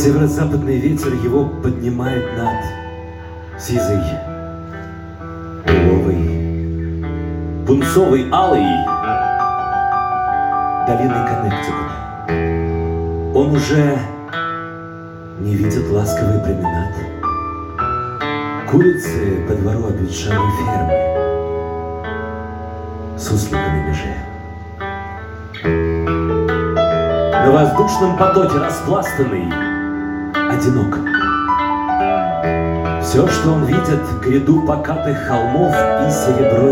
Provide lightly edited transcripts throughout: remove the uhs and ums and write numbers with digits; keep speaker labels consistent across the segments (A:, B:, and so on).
A: Северо-западный ветер его поднимает над сизой, лиловой, пунцовой, алой долиной Коннектикута. Он уже не видит ласковый променад, курицы по двору обветшалой фермы, суслика на меже. На воздушном потоке распластанный, одинок. Все, что он видит, гряду покатых холмов и серебро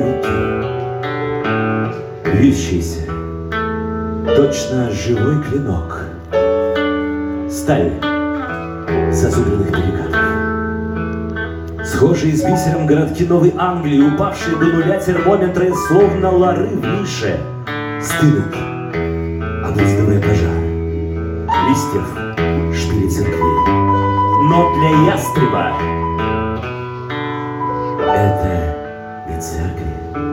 A: реки, вьющийся, точно живой клинок, сталь зазубренных перекатов. Схожие с бисером городки Новой Англии, упавшие до нуля термометры, словно лары в нише, стынут, обуздывая пожар. Листьев шпили церквей. Но для ястреба это не церкви.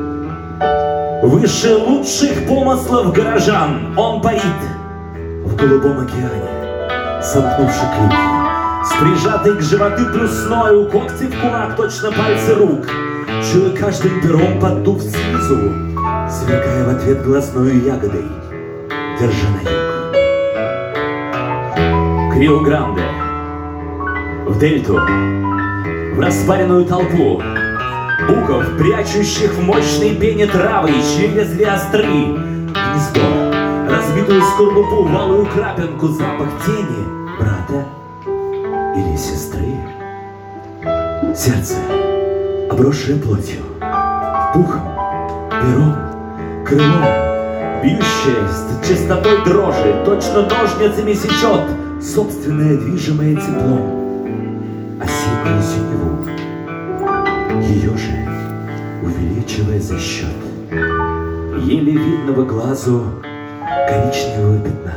A: Выше лучших помыслов горожан он парит в голубом океане, сомкнувши крылья, с прижатой к животу плюсною, когти в кулак, точно пальцы рук, чуя каждым пером поддув снизу, сверкая в ответ глазною ягодой, держа на юг. К Рио-Гранде, в дельту, в распаренную толпу буков, прячущих в мощной пене травы, чьи лезвия остры, гнездо, разбитую скорлупу, валую крапинку, запах тени брата или сестры. Сердце, обросшее плотью, пухом, пером, крылом, бьющее с частотой дрожи, точно ножницами сечет собственное движимое теплом осеннюю синеву, ее же увеличивая за счет еле видного глазу коричневого пятна.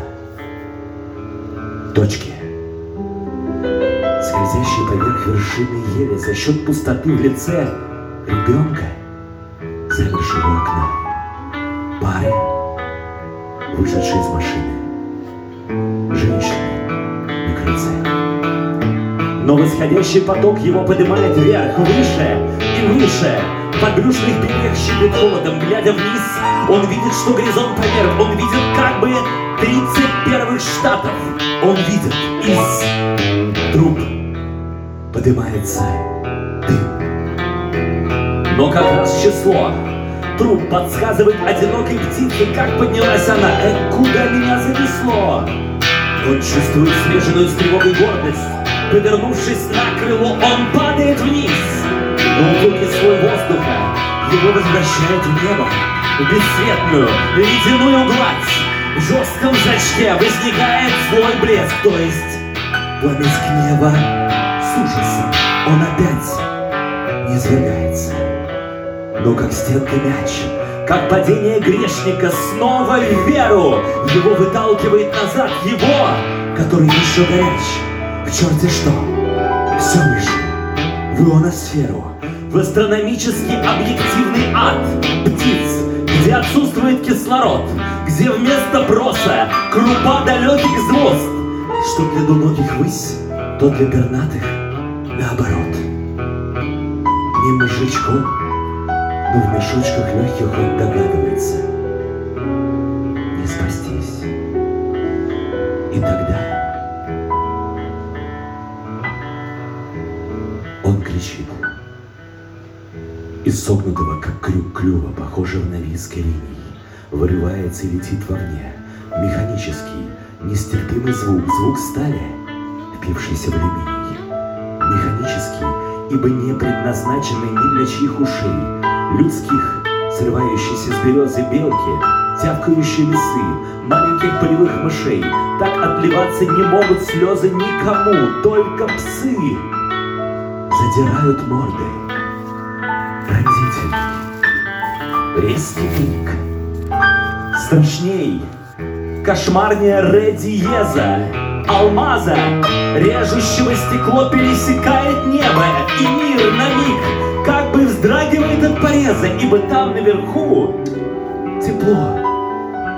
A: Точки, скользящие поверх вершины ели за счет пустоты в лице ребенка, замершего у окна, пары, вышедшие из машины, женщины на крыльце. Но восходящий поток его поднимает вверх, выше и выше. В подбрюшных бельях щиплет холодом. Глядя вниз, он видит, что горизонт померк. Он видит как бы 31-х штатов. Он видит, из труб поднимается дым. Но как раз число труб подсказывает одинокой птице, как поднялась она. Куда меня занесло? Он чувствует смешанную с тревогой гордость. Повернувшись на крыло, он падает вниз. Но утоки слой воздуха его возвращает в небо, в бесцветную, ледяную гладь. В жестком зрачке возникает злой блеск, то есть пламя гнева с ужасом. Он опять низвергается. Но как стенка мяч, как падение грешника, снова в веру его выталкивает назад, его, который еще горяч. В черте что, все выше, в ионосферу, в астрономический объективный ад птиц, где отсутствует кислород, где вместо проса крупа далеких звезд, что для двуногих высь, то для пернатых наоборот. Не мужичком, но в мешочках легких он догадывается не спастись. И тогда он кричит. Из согнутого, как крюк клюва, похожего на виск линий, вырывается и летит вовне. Механический, нестерпимый звук, звук стали, впившийся в алюминий. Механический, ибо не предназначенный ни для чьих ушей, людских, срывающиеся с березы белки, тявкающие лисы, маленьких полевых мышей. Так отливаться не могут слезы никому, только псы задирают морды. Пронзительный, резкий крик, страшней, кошмарнее ре диеза, алмаза, режущего стекло пересекает небо, и мир на миг как бы вздрагивает от пореза, ибо там наверху тепло,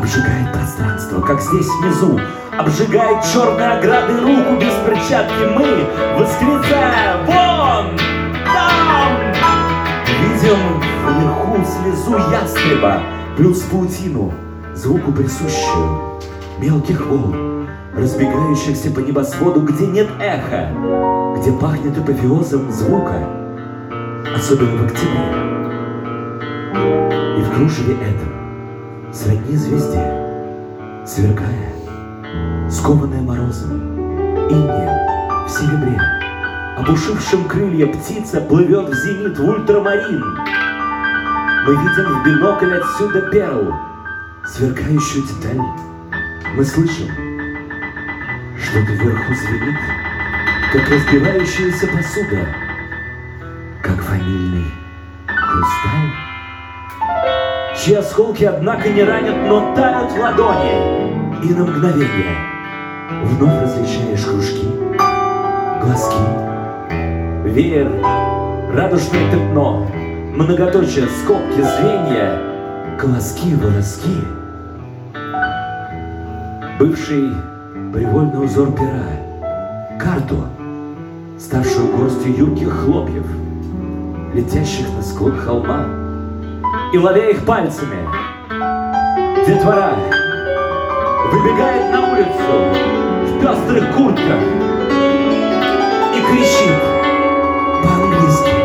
A: обжигает пространство, как здесь внизу, обжигает черные ограды руку без перчатки. Мы восклицаем: вон там! Видим вверху слезу ястреба, плюс паутину, звуку присущую мелких волн, разбегающихся по небосводу, где нет эха, где пахнет апофеозом звука, особенно в октябре. И в кружеве этом, сродни звезде, сверкая, скованная морозом, инеем в серебре, опушившим крылья птица плывет в зенит в ультрамарин. Мы видим в бинокль отсюда перл, сверкающую деталь. Мы слышим, что-то вверху звенит, как разбивающаяся посуда, как ванильный хрусталь, чьи осколки, однако, не ранят, но тают в ладони. И на мгновение вновь различаешь кружки, глазки, веер, радужное пятно, многоточие, скобки, звенья, колоски, волоски. Бывший привольный узор пера, карту, ставшую горстью юрких хлопьев, летящих на склон холма, и, ловя их пальцами, детвора выбегает на улицу в пестрых куртках и кричит по-английски: